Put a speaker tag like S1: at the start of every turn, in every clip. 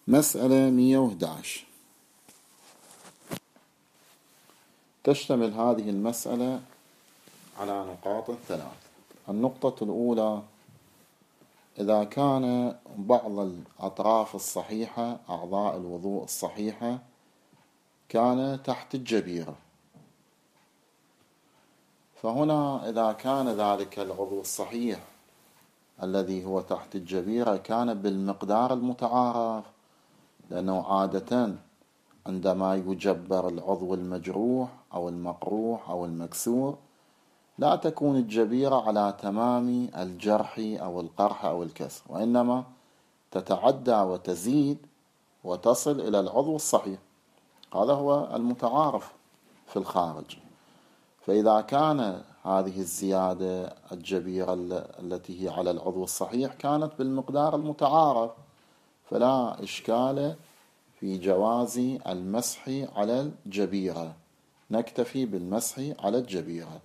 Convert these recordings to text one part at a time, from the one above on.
S1: مسألة 111. تشتمل هذه المسألة على نقاط ثلاث. النقطة الأولى: إذا كان بعض الأطراف الصحيحة أعضاء الوضوء الصحيحة كان تحت الجبيرة، فهنا إذا كان ذلك العضو الصحيح الذي هو تحت الجبيرة كان بالمقدار المتعارف، لأنه عادة عندما يجبر العضو المجروح أو المقروح أو المكسور لا تكون الجبيرة على تمام الجرح أو القرح أو الكسر، وإنما تتعدى وتزيد وتصل إلى العضو الصحيح. هذا هو المتعارف في الخارج. فإذا كان هذه الزيادة الجبيرة التي هي على العضو الصحيح كانت بالمقدار المتعارف، فلا إشكال في جواز المسح على الجبيرة، نكتفي بالمسح على الجبيرة.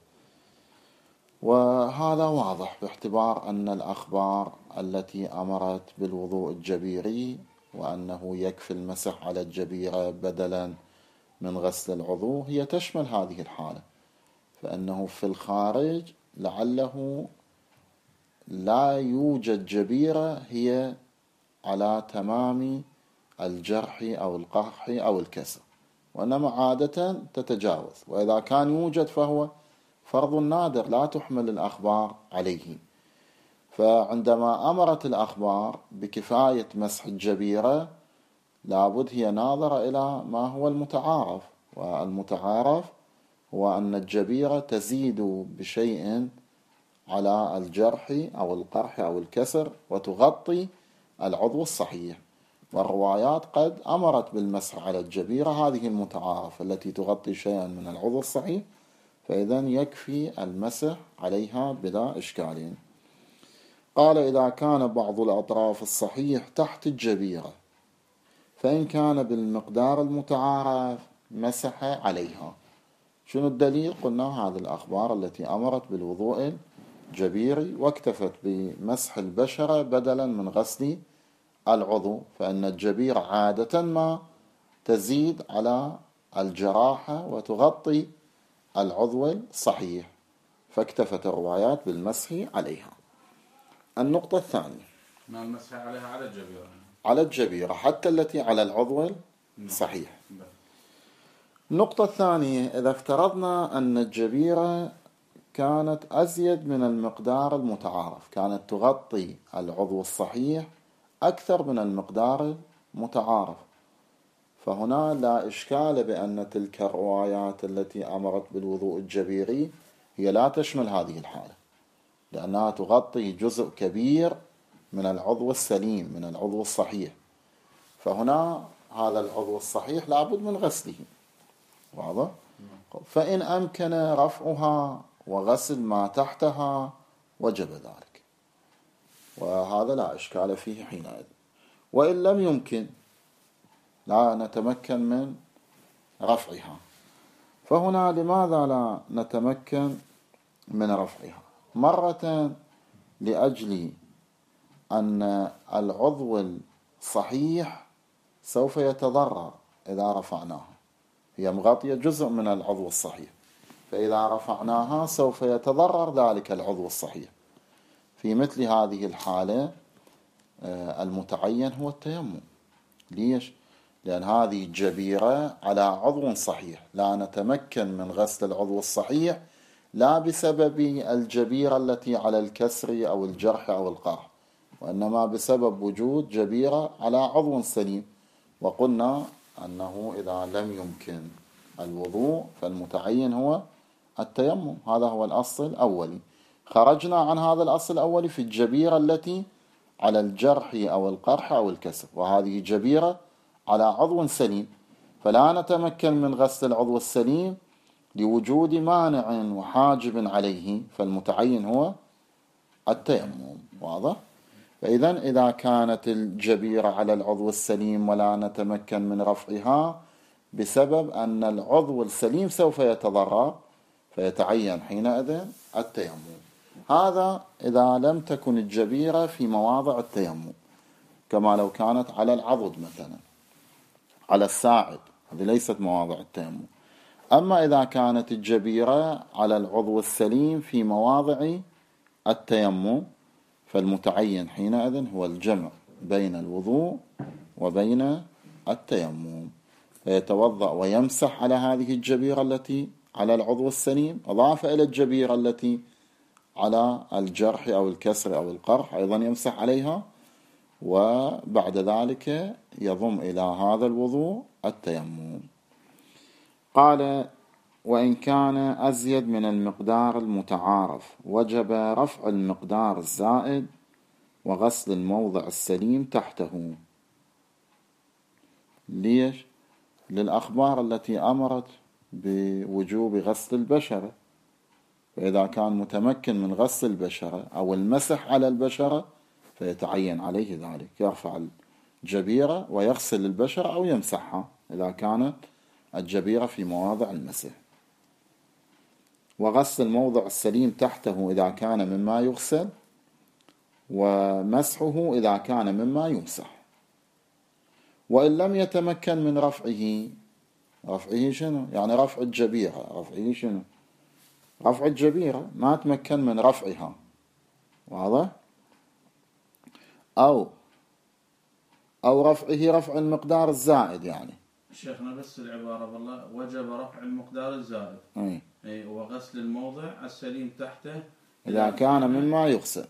S1: وهذا واضح باعتبار أن الأخبار التي أمرت بالوضوء الجبيري وأنه يكفي المسح على الجبيرة بدلا من غسل العضو هي تشمل هذه الحالة، فإنه في الخارج لعله لا يوجد جبيرة هي على تمام الجرح أو القرح أو الكسر، وإنما عادة تتجاوز، وإذا كان يوجد فهو فرض نادر لا تحمل الأخبار عليه. فعندما أمرت الأخبار بكفاية مسح الجبيرة لابد هي ناظرة إلى ما هو المتعارف، والمتعارف هو أن الجبيرة تزيد بشيء على الجرح أو القرح أو الكسر وتغطي العضو الصحيح، والروايات قد أمرت بالمسح على الجبيرة هذه المتعارف التي تغطي شيئا من العضو الصحيح، فإذا يكفي المسح عليها بلا إشكال. قال: إذا كان بعض الأطراف الصحيح تحت الجبيرة فإن كان بالمقدار المتعارف مسح عليها. شنو الدليل؟ قلنا هذه الأخبار التي أمرت بالوضوء الجبيري واكتفت بمسح البشرة بدلا من غسل العضو، فإن الجبيرة عادة ما تزيد على الجراحة وتغطي العضو الصحيح، فاكتفت الروايات بالمسح عليها. النقطة الثانية:
S2: ما المسح عليها على الجبيرة،
S1: على الجبيرة حتى التي على العضو الصحيح. النقطة الثانية: إذا افترضنا أن الجبيرة كانت أزيد من المقدار المتعارف، كانت تغطي العضو الصحيح أكثر من المقدار المتعارف، فهنا لا إشكال بأن تلك الروايات التي أمرت بالوضوء الجبيري هي لا تشمل هذه الحالة، لأنها تغطي جزء كبير من العضو السليم من العضو الصحيح، فهنا هذا العضو الصحيح لابد من غسله. واضح؟ فإن أمكن رفعها وغسل ما تحتها وجب ذلك، وهذا لا إشكال فيه حينئذ. وإن لم يمكن لا نتمكن من رفعها، فهنا لماذا لا نتمكن من رفعها؟ مرة لأجل أن العضو الصحيح سوف يتضرر إذا رفعناها، هي مغطية جزء من العضو الصحيح، فإذا رفعناها سوف يتضرر ذلك العضو الصحيح. في مثل هذه الحالة المتعين هو التيمم. ليش؟ لأن هذه جبيرة على عضو صحيح، لا نتمكن من غسل العضو الصحيح لا بسبب الجبيرة التي على الكسر أو الجرح أو القرح، وإنما بسبب وجود جبيرة على عضو سليم. وقلنا أنه إذا لم يمكن الوضوء فالمتعين هو التيمم، هذا هو الأصل الأولي. خرجنا عن هذا الأصل الأولي في الجبيرة التي على الجرح أو القرح أو الكسر، وهذه جبيرة على عضو سليم، فلا نتمكن من غسل العضو السليم لوجود مانع وحاجب عليه، فالمتعين هو التيمم. واضح؟ فإذا إذا كانت الجبيرة على العضو السليم ولا نتمكن من رفعها بسبب أن العضو السليم سوف يتضرر، فيتعين حينئذ التيمم. هذا إذا لم تكن الجبيرة في مواضع التيمم. كما لو كانت على العضد مثلا، على الساعد، هذه ليست مواضع التيمم. أما إذا كانت الجبيرة على العضو السليم في مواضع التيمم، فالمتعين حينئذ هو الجمع بين الوضوء وبين التيمم، فيتوضأ ويمسح على هذه الجبيرة التي على العضو السليم، أضافة إلى الجبيرة التي على الجرح أو الكسر أو القرح أيضا يمسح عليها، وبعد ذلك يضم إلى هذا الوضوء التيمم. قال: وإن كان أزيد من المقدار المتعارف وجب رفع المقدار الزائد وغسل الموضع السليم تحته. ليش؟ للأخبار التي أمرت بوجوب غسل البشرة، فإذا كان متمكن من غسل البشرة أو المسح على البشرة فيتعين عليه ذلك، يرفع الجبيرة ويغسل البشرة أو يمسحها إذا كانت الجبيرة في مواضع المسح، وغسل الموضع السليم تحته إذا كان مما يغسل، ومسحه إذا كان مما يمسح. وإن لم يتمكن من رفعه شنو؟ يعني رفع الجبيرة، رفعه شنو؟ رفع الجبيرة ما تمكن من رفعها، واضح؟ أو رفع المقدار الزائد. يعني
S2: شيخنا بس العبارة والله وجب رفع المقدار الزائد أي وغسل الموضع السليم تحته
S1: إذا كان مما يغسل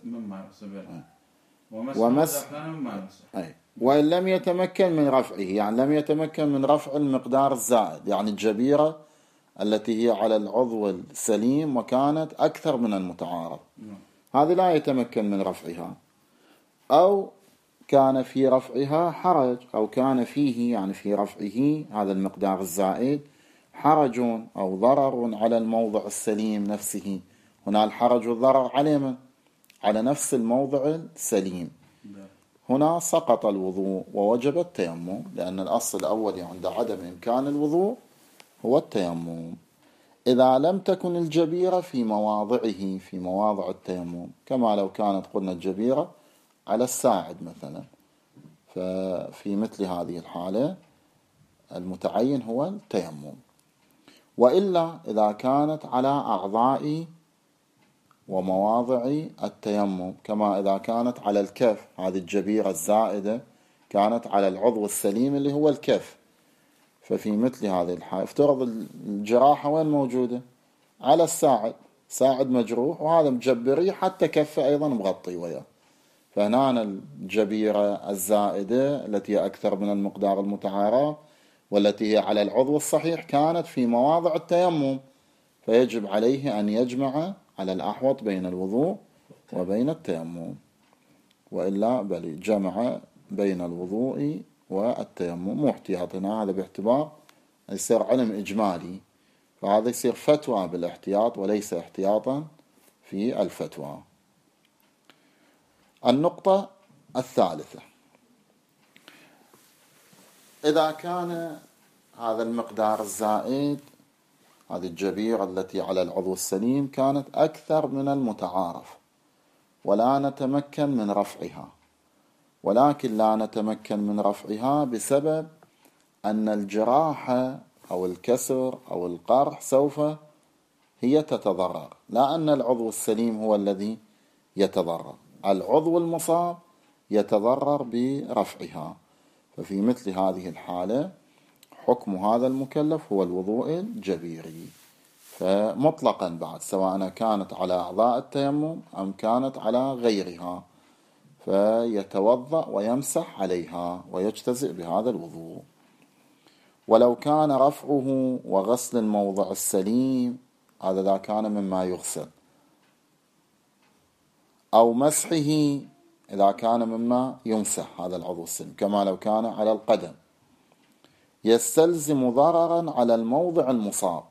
S2: ومسح إذا كان مما يمسح.
S1: وإن لم يتمكن من رفعه، يعني لم يتمكن من رفع المقدار الزائد، يعني الجبيرة التي هي على العضو السليم وكانت أكثر من المتعارف، هذه لا يتمكن من رفعها، أو كان في رفعها حرج، أو كان فيه يعني في رفعه هذا المقدار الزائد حرج أو ضرر على الموضع السليم نفسه. هنا الحرج والضرر على من؟ على نفس الموضع السليم. هنا سقط الوضوء ووجب التيمم، لأن الأصل الأول عند عدم إمكان الوضوء هو التيمم. إذا لم تكن الجبيرة في مواضعه، في مواضع التيمم، كما لو كانت قلنا الجبيرة على الساعد مثلا، ففي مثل هذه الحالة المتعين هو التيمم. وإلا إذا كانت على أعضاء ومواضع التيمم، كما إذا كانت على الكف، هذه الجبيرة الزائدة كانت على العضو السليم اللي هو الكف، ففي مثل هذه الحالة افترض الجراحة وين موجودة؟ على الساعد، ساعد مجروح وهذا مجبري حتى كفه أيضا مغطي وياه، فهنا الجبيرة الزائدة التي هي أكثر من المقدار المتعارف والتي هي على العضو الصحيح كانت في مواضع التيمم، فيجب عليه أن يجمع على الأحوط بين الوضوء وبين التيمم، وإلا بل جمع بين الوضوء والتيمم، مو احتياطنا، هذا باعتبار يصير علم إجمالي، فهذا يصير فتوى بالاحتياط وليس احتياطا في الفتوى. النقطة الثالثة: إذا كان هذا المقدار الزائد، هذه الجبيرة التي على العضو السليم كانت أكثر من المتعارف ولا نتمكن من رفعها، ولكن لا نتمكن من رفعها بسبب أن الجراحة أو الكسر أو القرح سوف هي تتضرر، لا أن العضو السليم هو الذي يتضرر، العضو المصاب يتضرر برفعها، ففي مثل هذه الحالة حكم هذا المكلف هو الوضوء الجبيري، فمطلقا بعد سواء كانت على أعضاء التيمم أم كانت على غيرها، فيتوضأ ويمسح عليها ويجتزئ بهذا الوضوء. ولو كان رفعه وغسل الموضع السليم، هذا إذا كان مما يغسل، أو مسحه إذا كان مما يمسح هذا العضو السليم، كما لو كان على القدم، يستلزم ضررا على الموضع المصاب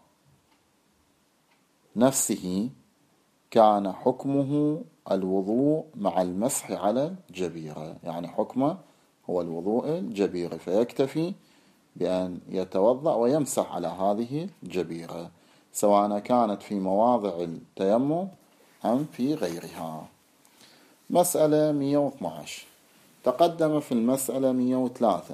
S1: نفسه، كان حكمه الوضوء مع المسح على الجبيرة، يعني حكمه هو الوضوء الجبيري، فيكتفي بأن يتوضأ ويمسح على هذه الجبيرة سواء كانت في مواضع التيمم أم في غيرها. مسألة 112: تقدم في المسألة 103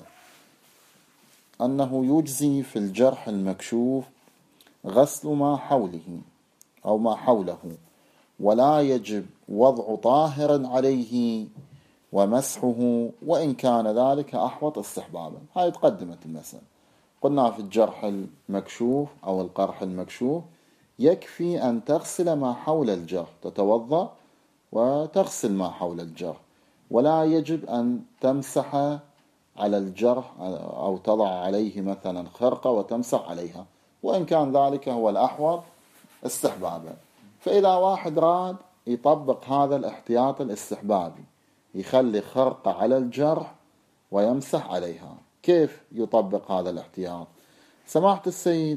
S1: أنه يجزي في الجرح المكشوف غسل ما حوله أو ما حوله، ولا يجب وضع طاهر عليه ومسحه، وإن كان ذلك أحوط استحبابا. هاي تقدمت المسألة. قلنا في الجرح المكشوف أو القرح المكشوف يكفي أن تغسل ما حول الجرح، تتوضأ وتغسل ما حول الجرح، ولا يجب أن تمسح على الجرح أو تضع عليه مثلا خرقة وتمسح عليها، وإن كان ذلك هو الأحوط استحبابا. فإذا واحد راد يطبق هذا الاحتياط الاستحبابي، يخلي خرقة على الجرح ويمسح عليها، كيف يطبق هذا الاحتياط؟ سماحة السيد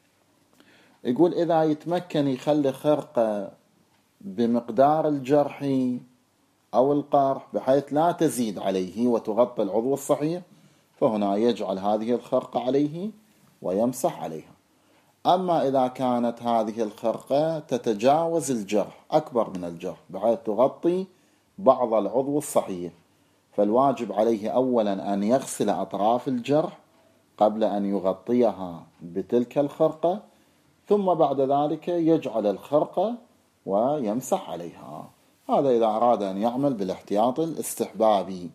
S1: يقول إذا يتمكن يخلي خرقة بمقدار الجرح أو القرح بحيث لا تزيد عليه وتغطي العضو الصحيح، فهنا يجعل هذه الخرقة عليه ويمسح عليها. أما إذا كانت هذه الخرقة تتجاوز الجرح، أكبر من الجرح بحيث تغطي بعض العضو الصحيح، فالواجب عليه أولا أن يغسل أطراف الجرح قبل أن يغطيها بتلك الخرقة، ثم بعد ذلك يجعل الخرقة ويمسح عليها. هذا إذا أراد أن يعمل بالاحتياط الاستحبابي.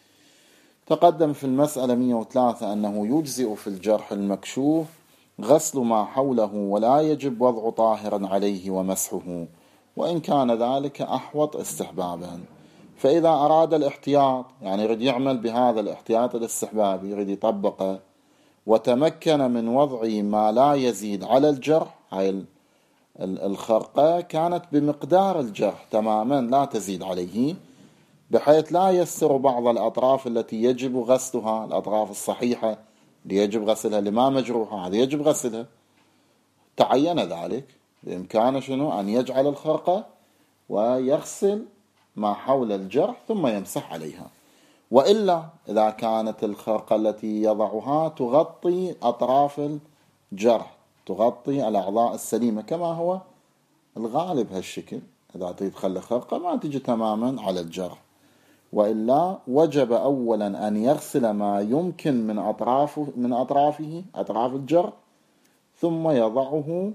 S1: تقدم في المسألة 103 أنه يجزئ في الجرح المكشوف غسل ما حوله، ولا يجب وضع طاهر عليه ومسحه، وإن كان ذلك أحوط استحبابا. فإذا أراد الاحتياط، يعني يريد يعمل بهذا الاحتياط الاستحبابي، يريد يطبقه، وتمكن من وضع ما لا يزيد على الجرح، هاي الخرقة كانت بمقدار الجرح تماما لا تزيد عليه، بحيث لا يستر بعض الأطراف التي يجب غسلها، الأطراف الصحيحة اللي يجب غسلها، اللي ما مجروحة هذه يجب غسلها، تعين ذلك، بإمكانه شنو أن يجعل الخرقة ويغسل ما حول الجرح ثم يمسح عليها. وإلا إذا كانت الخرقة التي يضعها تغطي أطراف الجرح، تغطي الأعضاء السليمة كما هو الغالب هالشكل، إذا تدخل خرقة ما تجي تماما على الجرح، وإلا وجب أولا أن يغسل ما يمكن من أطرافه أطراف الجرح، ثم يضعه،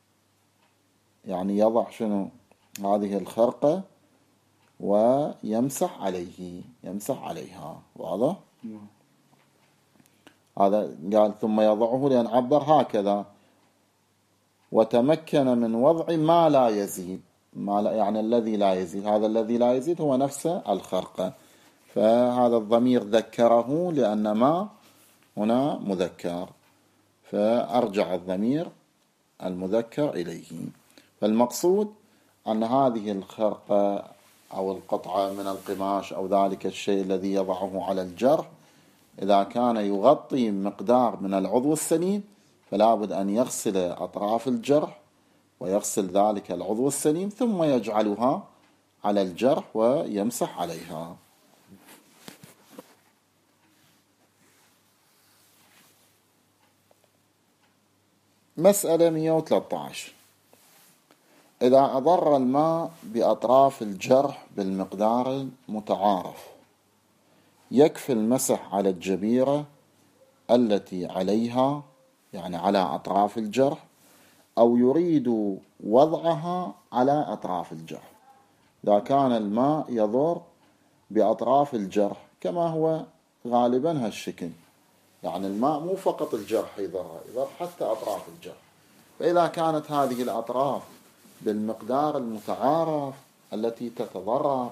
S1: يعني يضع شنو هذه الخرقة ويمسح عليه، يمسح عليها. واضح؟ هذا قال ثم يضعه لأن عبر هكذا وتمكن من وضع ما لا يزيد، ما لا يعني الذي لا يزيد، هذا الذي لا يزيد هو نفسه الخرقة، فهذا الضمير ذكره لأن ما هنا مذكر، فأرجع الضمير المذكر إليه. فالمقصود أن هذه الخرقة أو القطعة من القماش أو ذلك الشيء الذي يضعه على الجرح إذا كان يغطي مقدار من العضو السليم، فلا بد أن يغسل أطراف الجرح ويغسل ذلك العضو السليم ثم يجعلها على الجرح ويمسح عليها. مسألة 113 إذا أضر الماء بأطراف الجرح بالمقدار المتعارف يكفي المسح على الجبيرة التي عليها، يعني على أطراف الجرح، أو يريد وضعها على أطراف الجرح. إذا كان الماء يضر بأطراف الجرح كما هو غالبا هالشكل، يعني الماء مو فقط الجرح يضر حتى أطراف الجرح، فإذا كانت هذه الأطراف بالمقدار المتعارف التي تتضرر،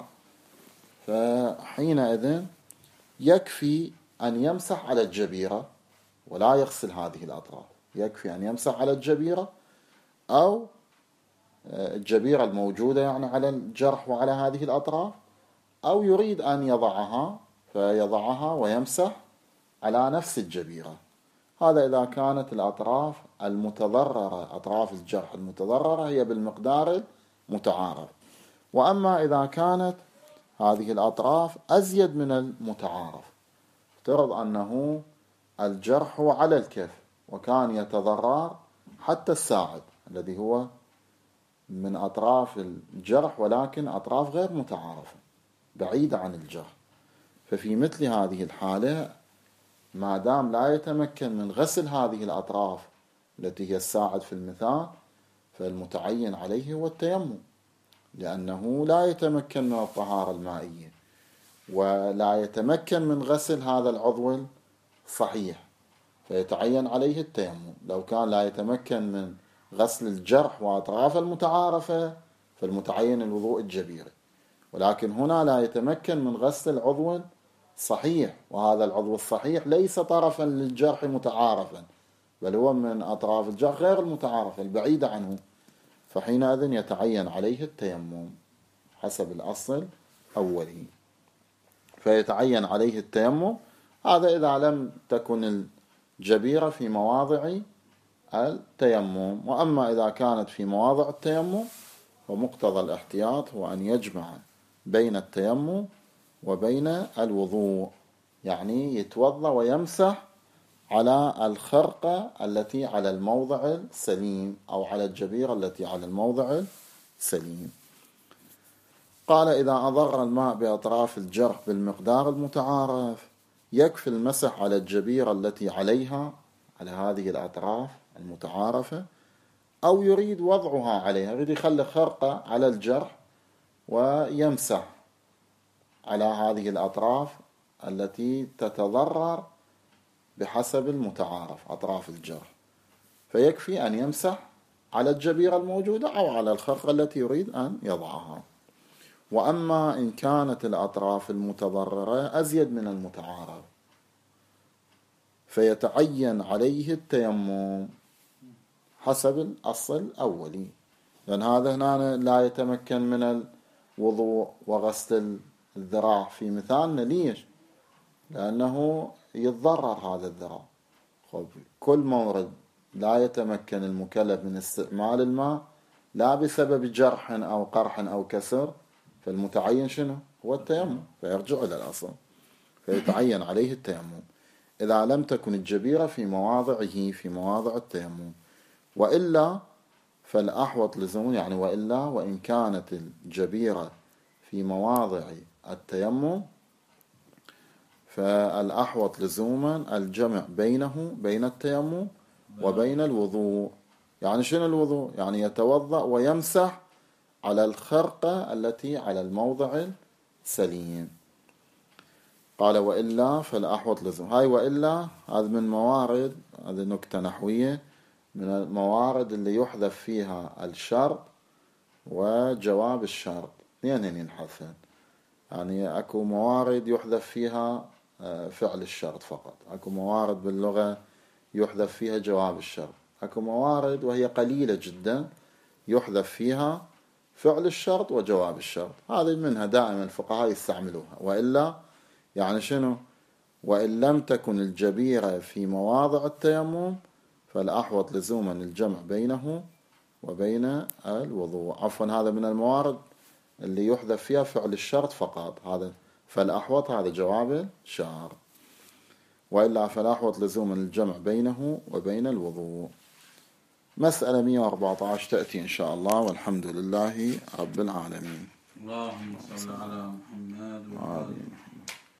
S1: فحينئذ يكفي أن يمسح على الجبيرة ولا يغسل هذه الأطراف، يكفي أن يمسح على الجبيرة أو الجبيرة الموجودة يعني على الجرح وعلى هذه الأطراف، أو يريد أن يضعها فيضعها ويمسح على نفس الجبيرة. هذا إذا كانت الأطراف المتضررة، أطراف الجرح المتضررة هي بالمقدار المتعارف. وأما إذا كانت هذه الأطراف أزيد من المتعارف، افترض أنه الجرح على الكف وكان يتضرر حتى الساعد الذي هو من أطراف الجرح ولكن أطراف غير متعارفة بعيدة عن الجرح، ففي مثل هذه الحالة ما دام لا يتمكن من غسل هذه الأطراف التي هي الساعد في المثال، فالمتعين عليه هو التيمم، لأنه لا يتمكن من الطهارة المائية ولا يتمكن من غسل هذا العضو الصحيح، فيتعين عليه التيمم. لو كان لا يتمكن من غسل الجرح وأطراف المتعارفة فالمتعين الوضوء الجبيري، ولكن هنا لا يتمكن من غسل العضو صحيح، وهذا العضو الصحيح ليس طرفا للجرح متعارفا، بل هو من أطراف الجرح غير المتعارفة البعيدة عنه، فحينئذ يتعين عليه التيمم حسب الأصل أولي. فيتعين عليه التيمم، هذا إذا لم تكن الجبيرة في مواضع التيمم. وأما إذا كانت في مواضع التيمم ومقتضى الاحتياط هو أن يجمع بين التيمم وبين الوضوء، يعني يتوضأ ويمسح على الخرقة التي على الموضع السليم أو على الجبيرة التي على الموضع السليم. قال إذا أضر الماء بأطراف الجرح بالمقدار المتعارف يكفي المسح على الجبيرة التي عليها، على هذه الأطراف المتعارفة، أو يريد وضعها عليها، يريد يخلي خرقة على الجرح ويمسح على هذه الأطراف التي تتضرر بحسب المتعارف أطراف الجرح، فيكفي أن يمسح على الجبيرة الموجودة أو على الخرقة التي يريد أن يضعها. وأما إن كانت الأطراف المتضررة أزيد من المتعارف فيتعين عليه التيمم حسب الأصل الأولي، لأن هذا هنا لا يتمكن من الوضوء وغسل الذراع في مثالنا. ليش؟ لأنه يتضرر هذا الذراع. كل مورد لا يتمكن المكلف من استعمال الماء لا بسبب جرح أو قرح أو كسر، فالمتعين شنو؟ هو التيمم، فيرجع إلى الأصل، فيتعين عليه التيمم إذا لم تكن الجبيرة في مواضعه في مواضع التيمم، وإلا فالأحوط لزوم، يعني وإلا وإن كانت الجبيرة في مواضع التيمم فالأحوط لزوما الجمع بينه بين التيمم وبين الوضوء. يعني شنو الوضوء؟ يعني يتوضأ ويمسح على الخرقة التي على الموضع السليم. قال وإلا فالأحوط لزوم. هاي وإلا هذا من موارد، هذه نكتة نحوية، من الموارد اللي يحذف فيها الشرط وجواب الشرط، اثنين ينحذفن. يعني أكو موارد يحذف فيها فعل الشرط فقط، أكو موارد باللغة يحذف فيها جواب الشرط، أكو موارد وهي قليلة جدا يحذف فيها فعل الشرط وجواب الشرط. هذه منها دائما الفقهاء يستعملوها. وإلا يعني شنو؟ وإن لم تكن الجبيرة في مواضع التيمم فالأحوط لزوما الجمع بينه وبين الوضوء. عفوا هذا من الموارد اللي يحذف فيها فعل الشرط فقط، هذا فالأحوط هذا جواب الشرط. وإلا فالأحوط لزوما الجمع بينه وبين الوضوء. مسألة 114 تأتي إن شاء الله، والحمد لله رب العالمين.
S2: اللهم صل على محمد وعلى